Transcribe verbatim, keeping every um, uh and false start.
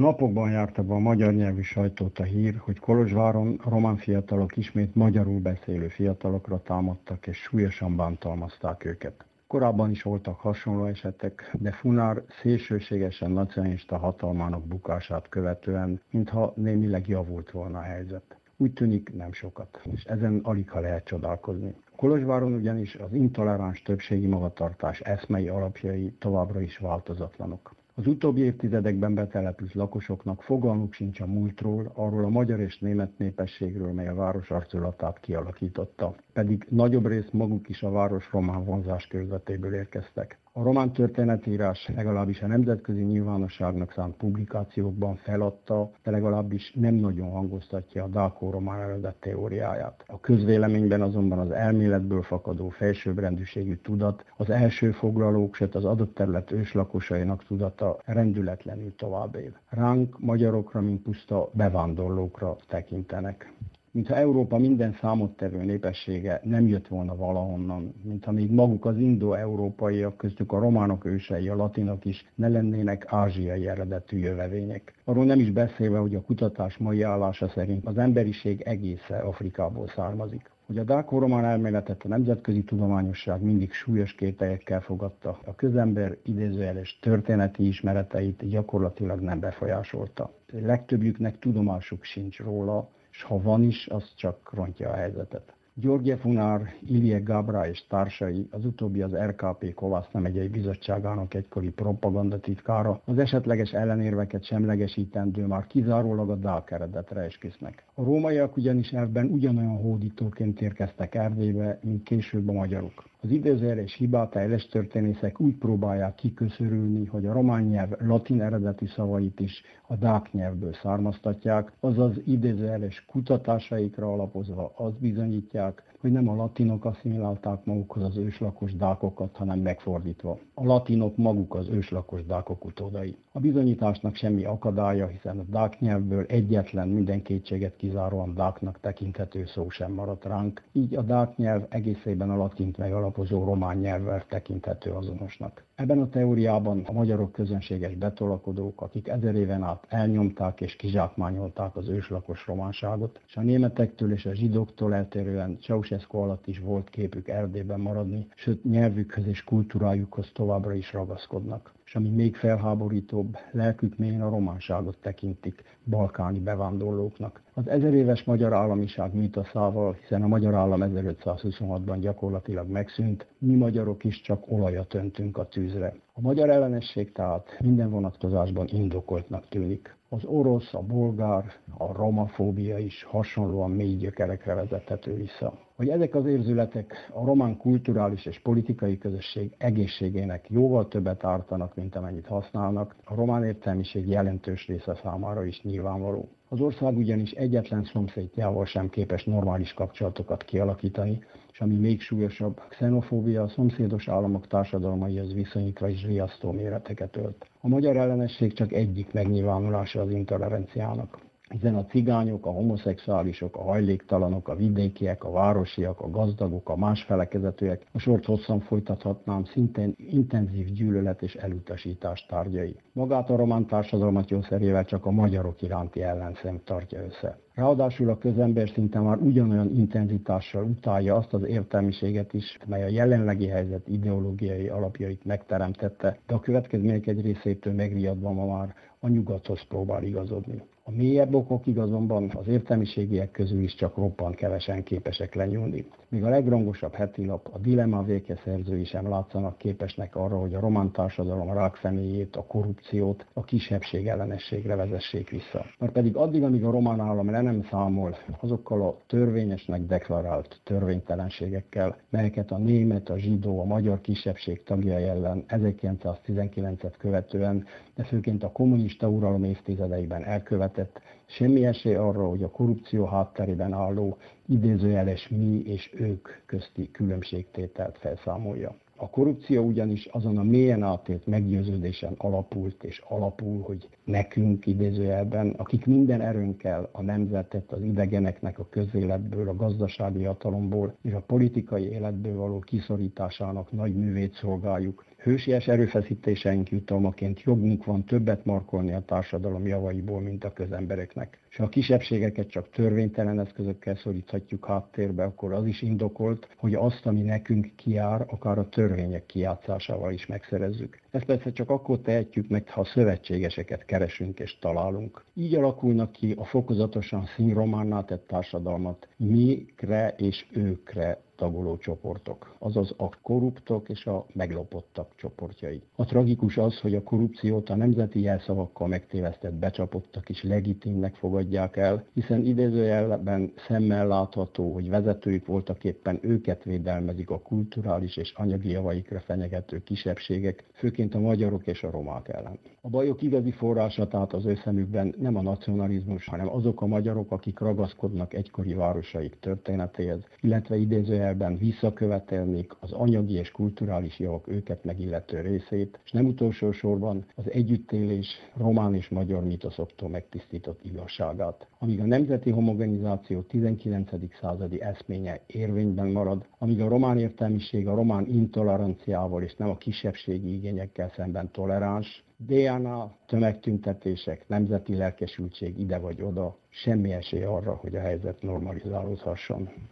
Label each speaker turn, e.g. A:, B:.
A: napokban járta be a magyar nyelvű sajtót a hír, hogy Kolozsváron román fiatalok ismét magyarul beszélő fiatalokra támadtak és súlyosan bántalmazták őket. Korábban is voltak hasonló esetek, de Funár szélsőségesen nacionalista hatalmának bukását követően, mintha némileg javult volna a helyzet. Úgy tűnik nem sokat, és ezen aligha lehet csodálkozni. Kolozsváron ugyanis az intoleráns többségi magatartás eszmei alapjai továbbra is változatlanok. Az utóbbi évtizedekben betelepült lakosoknak fogalmuk sincs a múltról, arról a magyar és német népességről, mely a város arculatát kialakította. Pedig nagyobb részt maguk is a város román vonzás körzetéből érkeztek. A román történetírás legalábbis a nemzetközi nyilvánosságnak szánt publikációkban feladta, de legalábbis nem nagyon hangoztatja a dáko-román eredet teóriáját. A közvéleményben azonban az elméletből fakadó felsőbbrendűségű tudat, az első foglalók, sőt az adott terület őslakosainak tudata rendületlenül tovább él. Ránk, magyarokra, mint puszta bevándorlókra tekintenek. Mintha Európa minden számottevő népessége nem jött volna valahonnan, mintha még maguk az indo-európaiak, köztük a románok ősei, a latinok is ne lennének ázsiai eredetű jövevények. Arról nem is beszélve, hogy a kutatás mai állása szerint az emberiség egésze Afrikából származik. Hogy a dáko-román elméletet a nemzetközi tudományosság mindig súlyos kételyekkel fogadta, a közember idézőjeles történeti ismereteit gyakorlatilag nem befolyásolta. Legtöbbjüknek tudomásuk sincs róla, és ha van is, az csak rontja a helyzetet. György Funár, Ilie Gabra és társai, az utóbbi az er ká pé Kovászna megyei bizottságának egykori propagandatitkára, az esetleges ellenérveket semlegesítendő már kizárólag a dák eredetre esküsznek. A rómaiak ugyanis elvben ugyanolyan hódítóként érkeztek Erdélybe, mint később a magyarok. Az idézőjeles hibát éles történészek úgy próbálják kiköszörülni, hogy a román nyelv latin eredetű szavait is a dák nyelvből származtatják, azaz idézőjeles kutatásaikra alapozva azt bizonyítják, hogy nem a latinok asszimilálták magukhoz az őslakos dákokat, hanem megfordítva. A latinok maguk az őslakos dákok utódai. A bizonyításnak semmi akadálya, hiszen a dák nyelvből egyetlen minden kétséget kizáróan dáknak tekinthető szó sem maradt ránk, így a dák nyelv egészében a latint megalapozó román nyelvvel tekinthető azonosnak. Ebben a teóriában a magyarok közönséges betolakodók, akik ezer éven át elnyomták és kizsákmányolták az őslakos románságot, és a németektől és a zsidóktól eltérően Ceausescu alatt is volt képük Erdélyben maradni, sőt nyelvükhöz és kultúrájukhoz továbbra is ragaszkodnak. És ami még felháborítóbb, lelkük mélyén a románságot tekintik balkáni bevándorlóknak. Az ezeréves magyar államiság mítoszával, hiszen a magyar állam ezerötszázhuszonhatban gyakorlatilag megszűnt, mi magyarok is csak olajat öntünk a tűzre. A magyar ellenesség tehát minden vonatkozásban indokoltnak tűnik. Az orosz, a bolgár, a romafóbia is hasonlóan mély gyökerekre vezethető vissza. Hogy ezek az érzületek a román kulturális és politikai közösség egészségének jóval többet ártanak, mint amennyit használnak, a román értelmiség jelentős része számára is nyilvánvaló. Az ország ugyanis egyetlen szomszédjával sem képes normális kapcsolatokat kialakítani, és ami még súlyosabb, a xenofóbia a szomszédos államok társadalmaihoz viszonyítva is riasztó méreteket ölt. A magyar ellenesség csak egyik megnyilvánulása az intoleranciának, hiszen a cigányok, a homoszexuálisok, a hajléktalanok, a vidékiek, a városiak, a gazdagok, a másfelekezetűek, a sort hosszan folytathatnám, szintén intenzív gyűlölet és elutasítás tárgyai. Magát a román társadalmat jószerével csak a magyarok iránti ellenszem tartja össze. Ráadásul a közember szinte már ugyanolyan intenzitással utálja azt az értelmiséget is, mely a jelenlegi helyzet ideológiai alapjait megteremtette, de a következmények egy részétől megriadva ma már a nyugathoz próbál igazodni. A mélyebb okokig azonban az értelmiségiek közül is csak roppant kevesen képesek lenyúlni. Míg a legrangosabb hetilap, a Dilemma véke szerzői sem látszanak képesnek arra, hogy a román társadalom rákszemélyét, a korrupciót, a kisebbség ellenességre vezessék vissza. Mert pedig addig, amíg a román állam le nem számol azokkal a törvényesnek deklarált törvénytelenségekkel, melyeket a német, a zsidó, a magyar kisebbség tagjai ellen ezerkilencszáztizenkilencet követően, de főként a kommunista uralom évtizedeiben elkövetett, semmi esély arra, hogy a korrupció hátterében álló idézőjeles mi és ők közti különbségtételt felszámolja. A korrupció ugyanis azon a mélyen átélt meggyőződésen alapult és alapul, hogy nekünk idézőjelben, akik minden erőnkkel a nemzetet az idegeneknek a közéletből, a gazdasági hatalomból és a politikai életből való kiszorításának nagy művét szolgáljuk, Hősies erőfeszítéseink jutalmaként jogunk van többet markolni a társadalom javaiból, mint a közembereknek. És ha a kisebbségeket csak törvénytelen eszközökkel szoríthatjuk háttérbe, akkor az is indokolt, hogy azt, ami nekünk kijár, akár a törvények kijátszásával is megszerezzük. Ezt persze csak akkor tehetjük meg, ha szövetségeseket keresünk és találunk. Így alakulnak ki a fokozatosan színrománná tett társadalmat mikre és őkre tagoló csoportok, azaz a korruptok és a meglopottak csoportjai. A tragikus az, hogy a korrupciót a nemzeti jelszavakkal megtévesztett becsapottak is legitimnek fogadják el, hiszen idézőjelben szemmel látható, hogy vezetőik voltaképpen őket védelmezik a kulturális és anyagi javaikra fenyegető kisebbségek, főként a magyarok és a romák ellen. A bajok igazi forrása tehát az ő szemükben nem a nacionalizmus, hanem azok a magyarok, akik ragaszkodnak egykori városaik történetéhez, illetve idézőjelben visszakövetelnék az anyagi és kulturális javak őket megillető részét, és nem utolsó sorban az együttélés román és magyar mitoszoktól megtisztított igazságát. Amíg a nemzeti homogenizáció tizenkilencedik századi eszménye érvényben marad, amíg a román értelmiség a román intoleranciával és nem a kisebbségi igényekkel szemben toleráns, dé en á, tömegtüntetések, nemzeti lelkesültség ide vagy oda, semmi esély arra, hogy a helyzet normalizálódhasson.